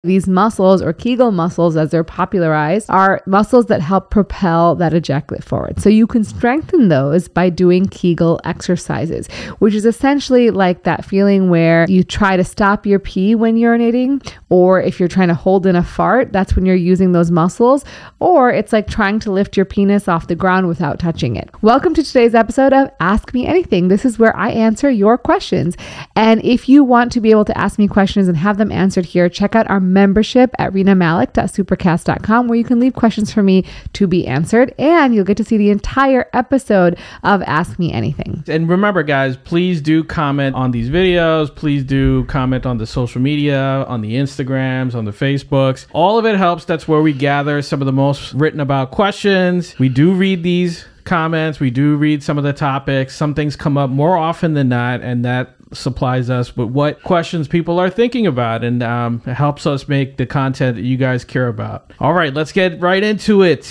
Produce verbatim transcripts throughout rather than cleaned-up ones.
These muscles, or Kegel muscles as they're popularized, are muscles that help propel that ejaculate forward. So you can strengthen those by doing Kegel exercises, which is essentially like that feeling where you try to stop your pee when urinating, or if you're trying to hold in a fart, that's when you're using those muscles, or it's like trying to lift your penis off the ground without touching it. Welcome to today's episode of Ask Me Anything. This is where I answer your questions. And if you want to be able to ask me questions and have them answered here, check out our membership at rena malik dot supercast dot com, where you can leave questions for me to be answered, and you'll get to see the entire episode of Ask Me Anything. And remember, guys, please do comment on these videos. Please do comment on the social media, on the Instagrams, on the Facebooks. All of it helps. That's where we gather some of the most written about questions. We do read these comments. We do read some of the topics. Some things come up more often than not, and that supplies us with what questions people are thinking about, and um, it helps us make the content that you guys care about. All right, let's get right into it.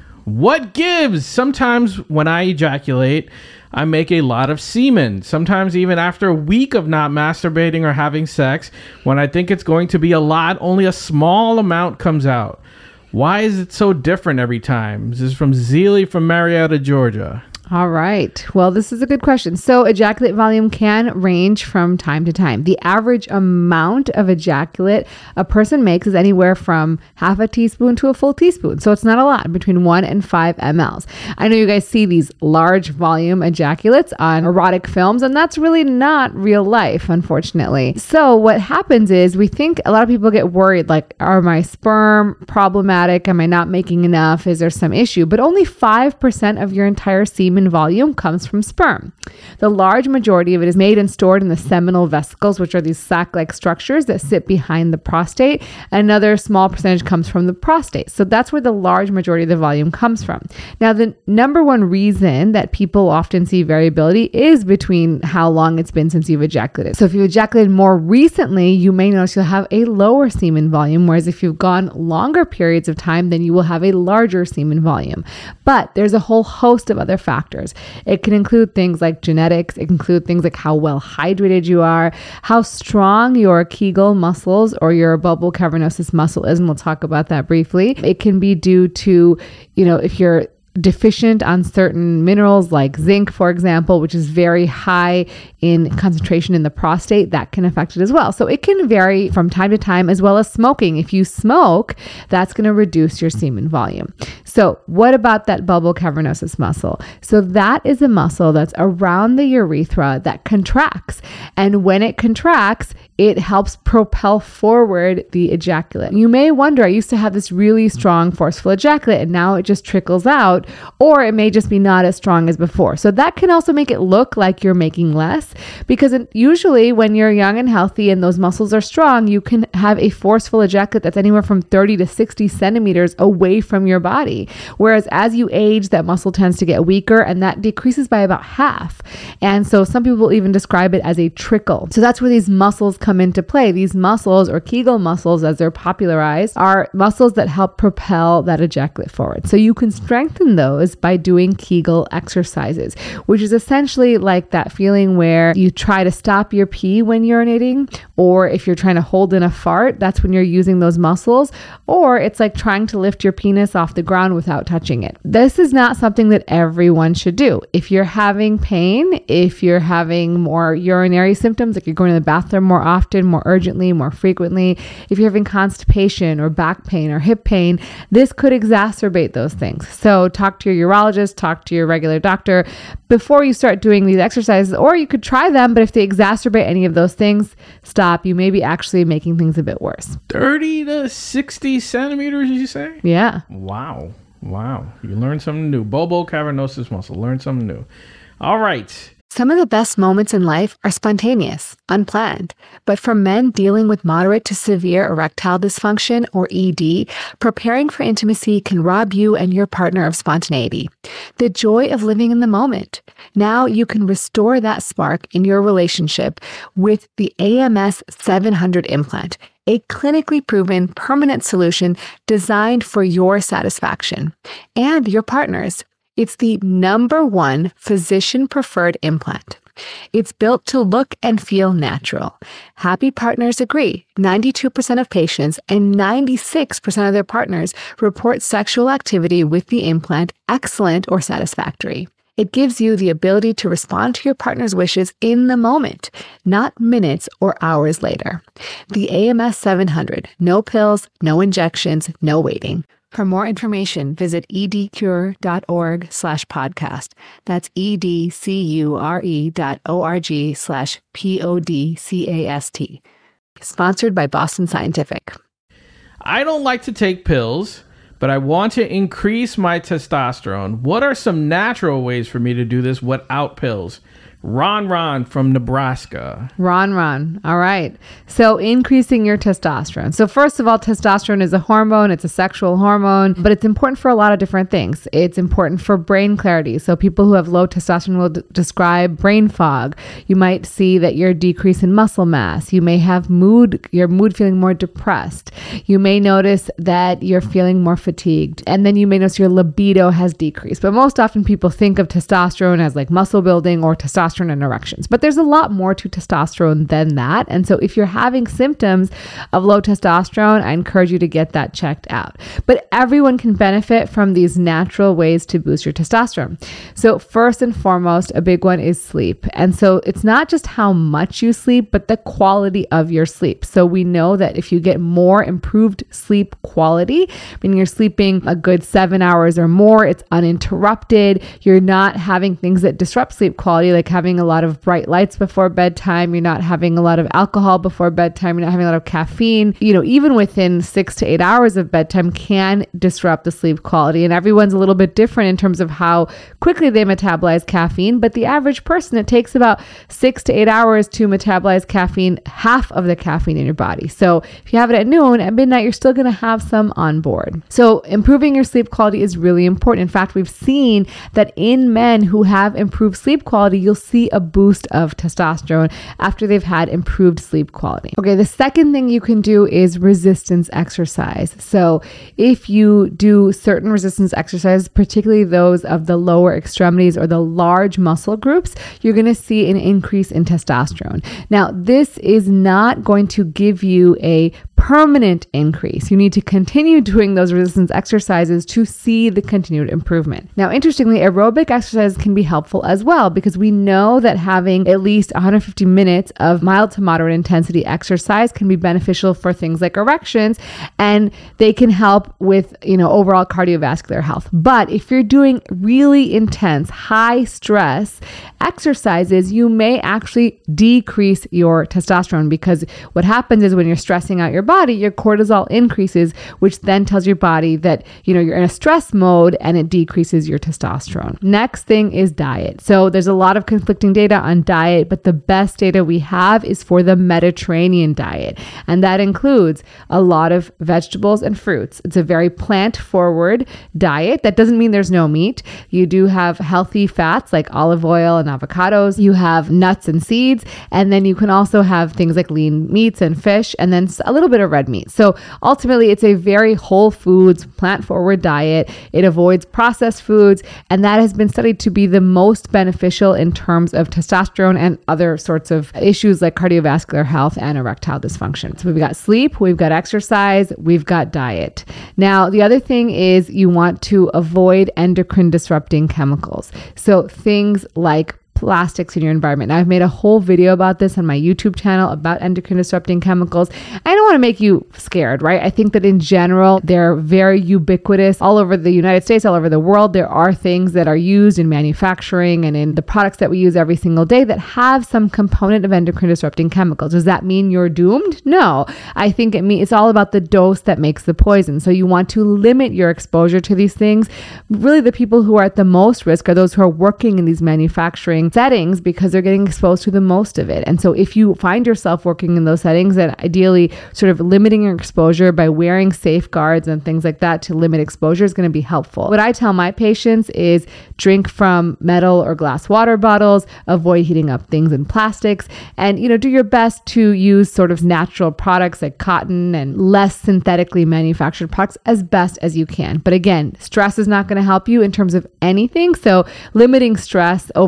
What gives? Sometimes when I ejaculate, I make a lot of semen. Sometimes even after a week of not masturbating or having sex, when I think it's going to be a lot, only a small amount comes out. Why is it so different every time? This is from Zeely from Marietta, Georgia. All right. Well, this is a good question. So ejaculate volume can range from time to time. The average amount of ejaculate a person makes is anywhere from half a teaspoon to a full teaspoon. So it's not a lot, between one and five milliliters. I know you guys see these large volume ejaculates on erotic films, and that's really not real life, unfortunately. So what happens is we think a lot of people get worried, like, are my sperm problematic? Am I not making enough? Is there some issue? But only five percent of your entire semen volume comes from sperm. The large majority of it is made and stored in the seminal vesicles, which are these sac-like structures that sit behind the prostate. Another small percentage comes from the prostate. So that's where the large majority of the volume comes from. Now, the number one reason that people often see variability is between how long it's been since you've ejaculated. So if you ejaculated more recently, you may notice you'll have a lower semen volume, whereas if you've gone longer periods of time, then you will have a larger semen volume. But there's a whole host of other factors. It can include things like genetics. It can include things like how well hydrated you are, how strong your Kegel muscles or your bulbar cavernosus muscle is, and we'll talk about that briefly. It can be due to, you know, if you're deficient on certain minerals like zinc, for example, which is very high in concentration in the prostate, that can affect it as well. So it can vary from time to time, as well as smoking. If you smoke, that's going to reduce your semen volume. So what about that bulbar cavernosus muscle? So that is a muscle that's around the urethra that contracts. And when it contracts, it helps propel forward the ejaculate. You may wonder, I used to have this really strong, forceful ejaculate, and now it just trickles out, or it may just be not as strong as before. So that can also make it look like you're making less, because it, usually when you're young and healthy and those muscles are strong, you can have a forceful ejaculate that's anywhere from thirty to sixty centimeters away from your body. Whereas as you age, that muscle tends to get weaker, and that decreases by about half. And so some people will even describe it as a trickle. So that's where these muscles come come into play. These muscles, or Kegel muscles as they're popularized, are muscles that help propel that ejaculate forward. So you can strengthen those by doing Kegel exercises, which is essentially like that feeling where you try to stop your pee when urinating, or if you're trying to hold in a fart, that's when you're using those muscles, or it's like trying to lift your penis off the ground without touching it. This is not something that everyone should do. If you're having pain, if you're having more urinary symptoms, like you're going to the bathroom more often, often, more urgently, more frequently, if you're having constipation or back pain or hip pain, this could exacerbate those things. So talk to your urologist, talk to your regular doctor before you start doing these exercises, or you could try them, but if they exacerbate any of those things, stop. You may be actually making things a bit worse. thirty to sixty centimeters, you say? Yeah. Wow. Wow. You learned something new. Bulbar cavernosus muscle. Learn something new. All right. Some of the best moments in life are spontaneous, unplanned. But for men dealing with moderate to severe erectile dysfunction, or E D, preparing for intimacy can rob you and your partner of spontaneity. The joy of living in the moment. Now you can restore that spark in your relationship with the A M S seven hundred implant, a clinically proven permanent solution designed for your satisfaction and your partner's. It's the number one physician-preferred implant. It's built to look and feel natural. Happy partners agree. ninety-two percent of patients and ninety-six percent of their partners report sexual activity with the implant excellent or satisfactory. It gives you the ability to respond to your partner's wishes in the moment, not minutes or hours later. The A M S seven hundred. No pills, no injections, no waiting. For more information, visit edcure.org slash podcast. That's E-D-C-U-R-E dot O-R-G slash P-O-D-C-A-S-T. Sponsored by Boston Scientific. I don't like to take pills, but I want to increase my testosterone. What are some natural ways for me to do this without pills? Ron Ron from Nebraska. Ron Ron. All right. So increasing your testosterone. So first of all, testosterone is a hormone. It's a sexual hormone, but it's important for a lot of different things. It's important for brain clarity. So people who have low testosterone will d- describe brain fog. You might see that you're decrease in muscle mass. You may have mood, your mood feeling more depressed. You may notice that you're feeling more fatigued. And then you may notice your libido has decreased. But most often people think of testosterone as like muscle building or testosterone and erections. But there's a lot more to testosterone than that. And so if you're having symptoms of low testosterone, I encourage you to get that checked out. But everyone can benefit from these natural ways to boost your testosterone. So first and foremost, a big one is sleep. And so it's not just how much you sleep, but the quality of your sleep. So we know that if you get more improved sleep quality, meaning you're sleeping a good seven hours or more, it's uninterrupted, you're not having things that disrupt sleep quality, like having a lot of bright lights before bedtime, you're not having a lot of alcohol before bedtime, you're not having a lot of caffeine, you know, even within six to eight hours of bedtime can disrupt the sleep quality. And everyone's a little bit different in terms of how quickly they metabolize caffeine. But the average person, it takes about six to eight hours to metabolize caffeine, half of the caffeine in your body. So if you have it at noon, at midnight, you're still going to have some on board. So improving your sleep quality is really important. In fact, we've seen that in men who have improved sleep quality, you'll see a boost of testosterone after they've had improved sleep quality. Okay, the second thing you can do is resistance exercise. So if you do certain resistance exercises, particularly those of the lower extremities or the large muscle groups, you're going to see an increase in testosterone. Now, this is not going to give you a permanent increase. You need to continue doing those resistance exercises to see the continued improvement. Now, interestingly, aerobic exercises can be helpful as well, because we know that having at least one hundred fifty minutes of mild to moderate intensity exercise can be beneficial for things like erections, and they can help with, you know, overall cardiovascular health. But if you're doing really intense, high stress exercises, you may actually decrease your testosterone, because what happens is when you're stressing out your body, your cortisol increases, which then tells your body that, you know, you're in a stress mode, and it decreases your testosterone. Next thing is diet. So there's a lot of conflicting data on diet, but the best data we have is for the Mediterranean diet. And that includes a lot of vegetables and fruits. It's a very plant-forward diet. That doesn't mean there's no meat. You do have healthy fats like olive oil and avocados. You have nuts and seeds. And then you can also have things like lean meats and fish, and then a little bit of red meat. So ultimately, it's a very whole foods, plant-forward diet. It avoids processed foods, and that has been studied to be the most beneficial in terms of testosterone and other sorts of issues like cardiovascular health and erectile dysfunction. So we've got sleep, we've got exercise, we've got diet. Now, the other thing is you want to avoid endocrine disrupting chemicals. So things like plastics in your environment. Now, I've made a whole video about this on my YouTube channel about endocrine disrupting chemicals. I don't want to make you scared, right? I think that in general, they're very ubiquitous all over the United States, all over the world. There are things that are used in manufacturing and in the products that we use every single day that have some component of endocrine disrupting chemicals. Does that mean you're doomed? No. I think it means it's all about the dose that makes the poison. So you want to limit your exposure to these things. Really, the people who are at the most risk are those who are working in these manufacturing settings, because they're getting exposed to the most of it. And so if you find yourself working in those settings, then ideally sort of limiting your exposure by wearing safeguards and things like that to limit exposure is going to be helpful. What I tell my patients is drink from metal or glass water bottles, avoid heating up things in plastics, and, you know, do your best to use sort of natural products like cotton and less synthetically manufactured products as best as you can. But again, stress is not going to help you in terms of anything. So limiting stress overall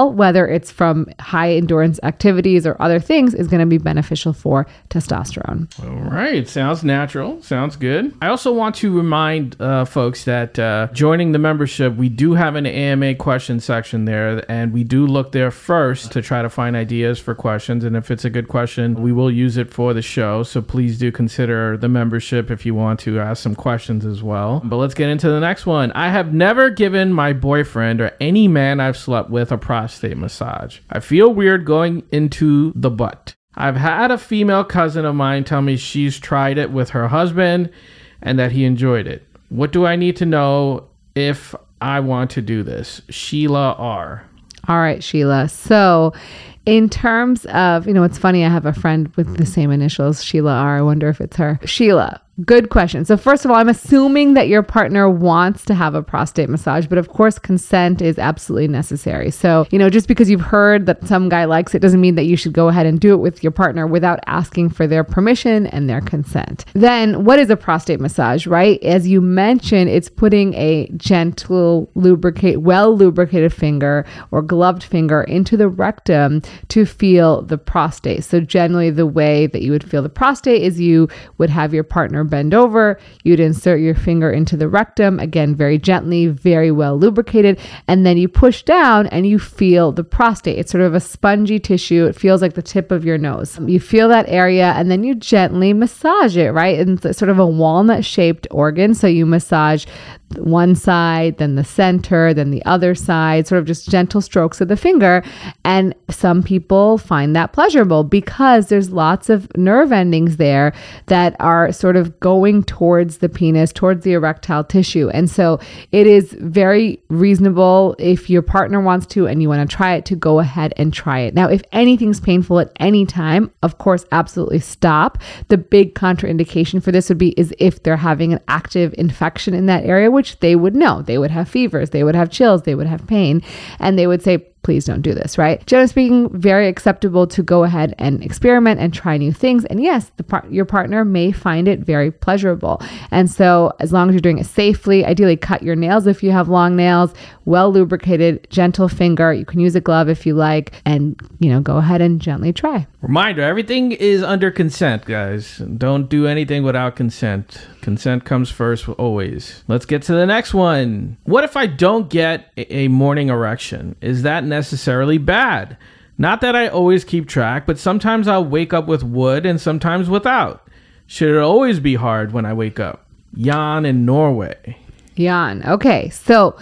well, whether it's from high endurance activities or other things, is going to be beneficial for testosterone. All right. Sounds natural. Sounds good. I also want to remind uh, folks that uh, joining the membership, we do have an A M A question section there, and we do look there first to try to find ideas for questions. And if it's a good question, we will use it for the show. So please do consider the membership if you want to ask some questions as well. But let's get into the next one. I have never given my boyfriend or any man I've slept with a prostate massage. I feel weird going into the butt. I've had a female cousin of mine tell me she's tried it with her husband and that he enjoyed it. What do I need to know if I want to do this? Sheila R. All right, Sheila. So in terms of, you know, it's funny, I have a friend with the same initials, Sheila R. I wonder if it's her. Sheila, good question. So first of all, I'm assuming that your partner wants to have a prostate massage, but of course, consent is absolutely necessary. So, you know, just because you've heard that some guy likes it doesn't mean that you should go ahead and do it with your partner without asking for their permission and their consent. Then what is a prostate massage, right? As you mentioned, it's putting a gentle, lubricate, well lubricated finger or gloved finger into the rectum to feel the prostate. So generally the way that you would feel the prostate is you would have your partner bend over, you'd insert your finger into the rectum, again, very gently, very well lubricated, and then you push down and you feel the prostate. It's sort of a spongy tissue. It feels like the tip of your nose. You feel that area and then you gently massage it, right? And it's sort of a walnut shaped organ. So you massage one side, then the center, then the other side, sort of just gentle strokes of the finger. And some people find that pleasurable because there's lots of nerve endings there that are sort of going towards the penis, towards the erectile tissue. And so it is very reasonable if your partner wants to and you want to try it, to go ahead and try it. Now, if anything's painful at any time, of course, absolutely stop. The big contraindication for this would be is if they're having an active infection in that area, which they would know. They would have fevers, they would have chills, they would have pain, and they would say, please don't do this, right? Generally speaking, very acceptable to go ahead and experiment and try new things. And yes, the par- your partner may find it very pleasurable. And so as long as you're doing it safely, ideally cut your nails if you have long nails, well lubricated, gentle finger. You can use a glove if you like, and, you know, go ahead and gently try. Reminder, everything is under consent, guys. Don't do anything without consent. Consent comes first always. Let's get to the next one. What if I don't get a morning erection? Is that necessarily bad? Not that I always keep track, but sometimes I'll wake up with wood and sometimes without. Should it always be hard when I wake up? Jan in Norway. Jan. Okay. So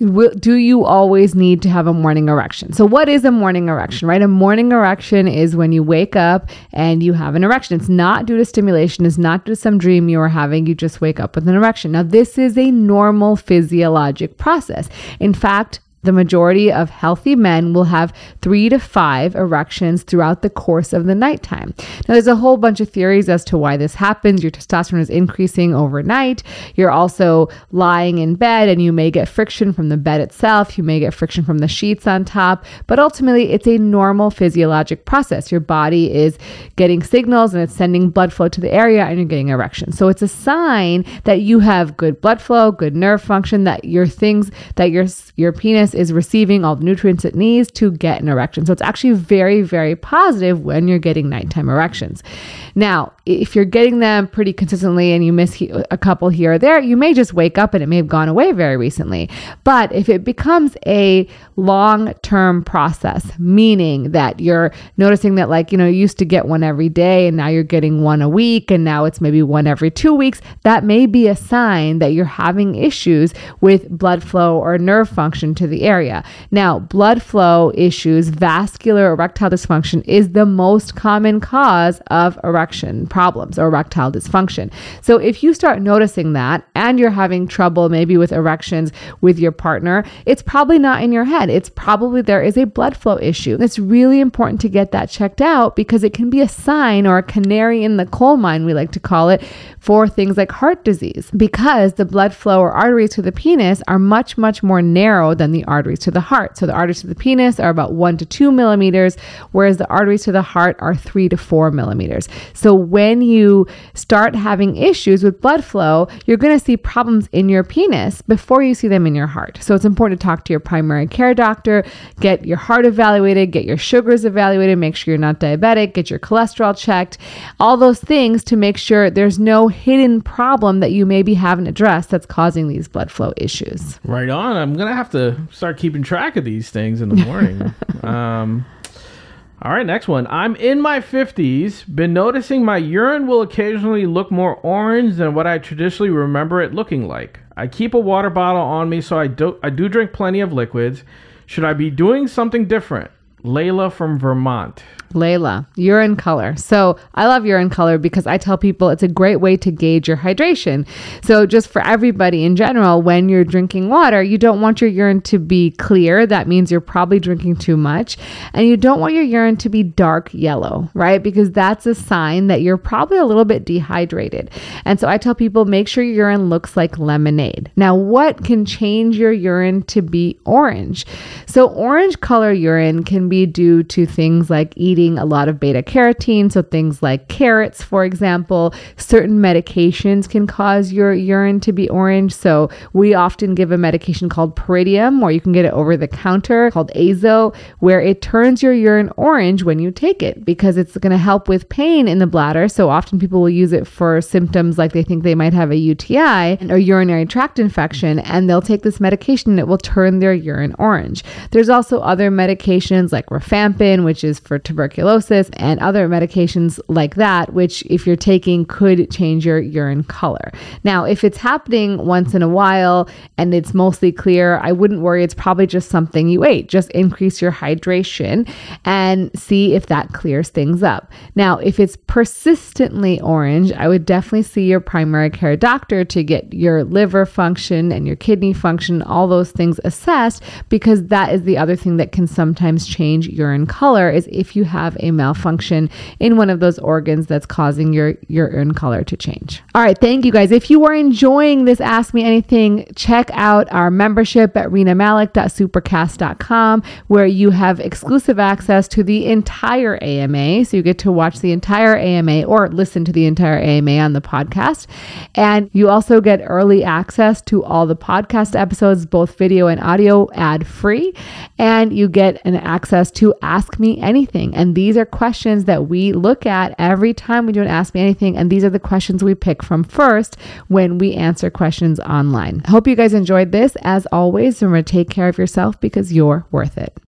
do you always need to have a morning erection? So what is a morning erection, right? A morning erection is when you wake up and you have an erection. It's not due to stimulation. It's not due to some dream you were having. You just wake up with an erection. Now, this is a normal physiologic process. In fact, the majority of healthy men will have three to five erections throughout the course of the nighttime. Now, there's a whole bunch of theories as to why this happens. Your testosterone is increasing overnight. You're also lying in bed and you may get friction from the bed itself. You may get friction from the sheets on top, but ultimately it's a normal physiologic process. Your body is getting signals and it's sending blood flow to the area and you're getting erections. So it's a sign that you have good blood flow, good nerve function, that your things, that your, your penis is receiving all the nutrients it needs to get an erection. So it's actually very, very positive when you're getting nighttime erections. Now, if you're getting them pretty consistently and you miss he- a couple here or there, you may just wake up and it may have gone away very recently. But if it becomes a long-term process, meaning that you're noticing that, like, you know, you used to get one every day and now you're getting one a week and now it's maybe one every two weeks, that may be a sign that you're having issues with blood flow or nerve function to the area. Now, blood flow issues, vascular erectile dysfunction is the most common cause of erection problems or erectile dysfunction. So if you start noticing that and you're having trouble maybe with erections with your partner, it's probably not in your head. It's probably there is a blood flow issue. It's really important to get that checked out because it can be a sign or a canary in the coal mine, we like to call it, for things like heart disease, because the blood flow or arteries to the penis are much, much more narrow than the arteries to the heart. So the arteries to the penis are about one to two millimeters, whereas the arteries to the heart are three to four millimeters. So when you start having issues with blood flow, you're going to see problems in your penis before you see them in your heart. So it's important to talk to your primary care doctor, get your heart evaluated, get your sugars evaluated, make sure you're not diabetic, get your cholesterol checked, all those things to make sure there's no hidden problem that you maybe haven't addressed that's causing these blood flow issues. Right on. I'm going to have to start keeping track of these things in the morning. um, all right, next one. I'm in my fifties, been noticing my urine will occasionally look more orange than what I traditionally remember it looking like. I keep a water bottle on me, so I do, I do drink plenty of liquids. Should I be doing something different? Layla from Vermont. Layla, urine color. So I love urine color because I tell people it's a great way to gauge your hydration. So just for everybody in general, when you're drinking water, you don't want your urine to be clear. That means you're probably drinking too much. And you don't want your urine to be dark yellow, right? Because that's a sign that you're probably a little bit dehydrated. And so I tell people, make sure your urine looks like lemonade. Now, what can change your urine to be orange? So orange color urine can be due to things like eating a lot of beta carotene. So things like carrots, for example. Certain medications can cause your urine to be orange. So we often give a medication called Pyridium, or you can get it over the counter, called Azo, where it turns your urine orange when you take it because it's going to help with pain in the bladder. So often people will use it for symptoms like they think they might have a U T I or urinary tract infection, and they'll take this medication and it will turn their urine orange. There's also other medications like rifampin, which is for tuberculosis, and other medications like that, which if you're taking could change your urine color. Now, if it's happening once in a while and it's mostly clear, I wouldn't worry. It's probably just something you ate. Just increase your hydration and see if that clears things up. Now, if it's persistently orange, I would definitely see your primary care doctor to get your liver function and your kidney function, all those things assessed, because that is the other thing that can sometimes change urine color, is if you have a malfunction in one of those organs that's causing your, your urine color to change. All right. Thank you guys. If you are enjoying this Ask Me Anything, check out our membership at rena malik dot supercast dot com, where you have exclusive access to the entire A M A. So you get to watch the entire A M A or listen to the entire A M A on the podcast. And you also get early access to all the podcast episodes, both video and audio, ad free. And you get an access to Ask Me Anything. And these are questions that we look at every time we do an Ask Me Anything. And these are the questions we pick from first when we answer questions online. I hope you guys enjoyed this. As always, remember to take care of yourself because you're worth it.